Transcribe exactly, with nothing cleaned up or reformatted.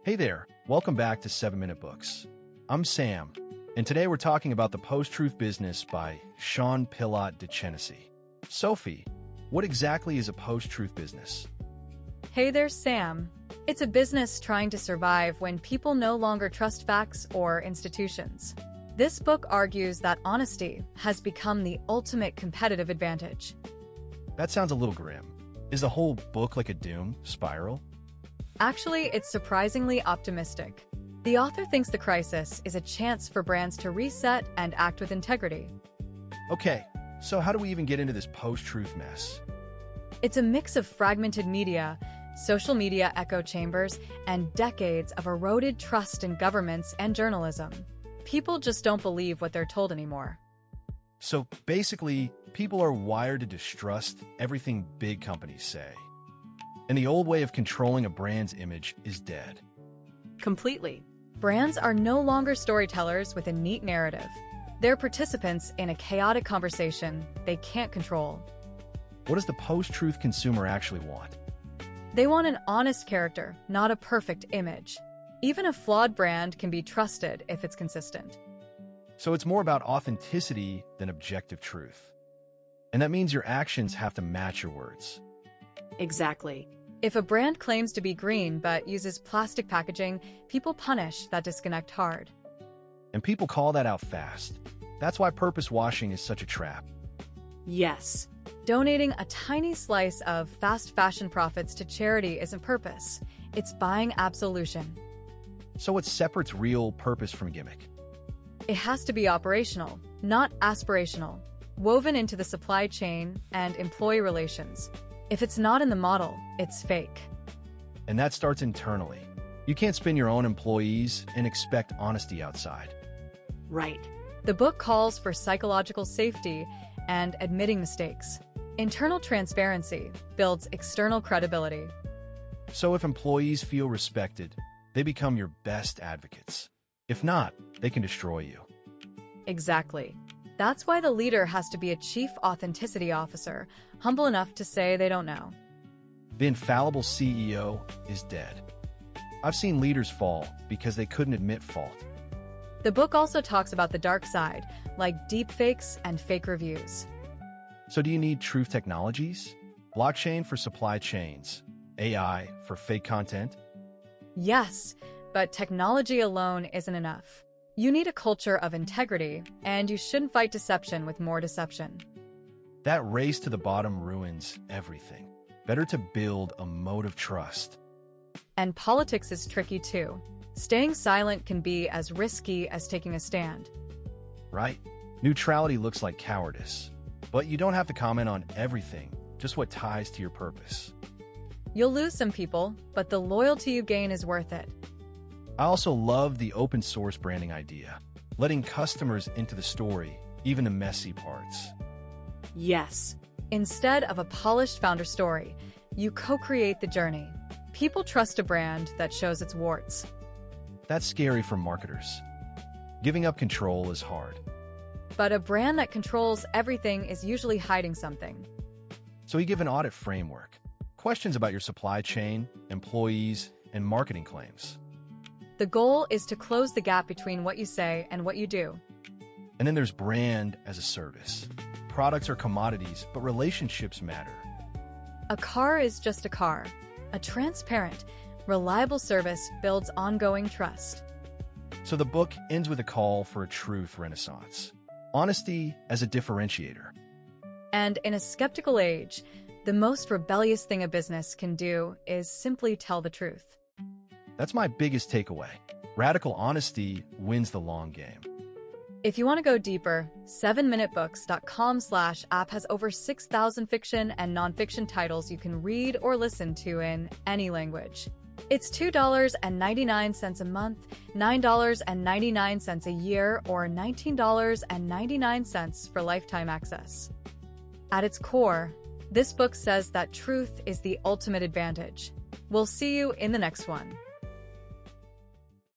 Hey there, welcome back to seven minute Books. I'm Sam, and today we're talking about The Post-Truth Business by Sean Pillaert Dechanessie. Sophie, what exactly is a post-truth business? Hey there, Sam. It's a business trying to survive when people no longer trust facts or institutions. This book argues that honesty has become the ultimate competitive advantage. That sounds a little grim. Is the whole book like a doom spiral? Actually, it's surprisingly optimistic. The author thinks the crisis is a chance for brands to reset and act with integrity. Okay, so how do we even get into this post-truth mess? It's a mix of fragmented media, social media echo chambers, and decades of eroded trust in governments and journalism. People just don't believe what they're told anymore. So basically, people are wired to distrust everything big companies say. And the old way of controlling a brand's image is dead. Completely. Brands are no longer storytellers with a neat narrative. They're participants in a chaotic conversation they can't control. What does the post-truth consumer actually want? They want an honest character, not a perfect image. Even a flawed brand can be trusted if it's consistent. So it's more about authenticity than objective truth. And that means your actions have to match your words. Exactly. If a brand claims to be green but uses plastic packaging, people punish that disconnect hard. And people call that out fast. That's why purpose washing is such a trap. Yes. Donating a tiny slice of fast fashion profits to charity isn't purpose. It's buying absolution. So what separates real purpose from gimmick? It has to be operational, not aspirational, woven into the supply chain and employee relations. If it's not in the model, it's fake. And that starts internally. You can't spin your own employees and expect honesty outside. Right. The book calls for psychological safety and admitting mistakes. Internal transparency builds external credibility. So if employees feel respected, they become your best advocates. If not, they can destroy you. Exactly. That's why the leader has to be a chief authenticity officer, humble enough to say they don't know. The infallible C E O is dead. I've seen leaders fall because they couldn't admit fault. The book also talks about the dark side, like deepfakes and fake reviews. So do you need truth technologies? Blockchain for supply chains, A I for fake content? Yes, but technology alone isn't enough. You need a culture of integrity, and you shouldn't fight deception with more deception. That race to the bottom ruins everything. Better to build a moat of trust. And politics is tricky too. Staying silent can be as risky as taking a stand. Right? Neutrality looks like cowardice. But you don't have to comment on everything, just what ties to your purpose. You'll lose some people, but the loyalty you gain is worth it. I also love the open source branding idea, letting customers into the story, even the messy parts. Yes. Instead of a polished founder story, you co-create the journey. People trust a brand that shows its warts. That's scary for marketers. Giving up control is hard. But a brand that controls everything is usually hiding something. So you give an audit framework, questions about your supply chain, employees, and marketing claims. The goal is to close the gap between what you say and what you do. And then there's brand as a service. Products are commodities, but relationships matter. A car is just a car. A transparent, reliable service builds ongoing trust. So the book ends with a call for a truth renaissance. Honesty as a differentiator. And in a skeptical age, the most rebellious thing a business can do is simply tell the truth. That's my biggest takeaway. Radical honesty wins the long game. If you want to go deeper, seven minute books dot com slash app has over six thousand fiction and nonfiction titles you can read or listen to in any language. It's two dollars and ninety-nine cents a month, nine dollars and ninety-nine cents a year, or nineteen dollars and ninety-nine cents for lifetime access. At its core, this book says that truth is the ultimate advantage. We'll see you in the next one.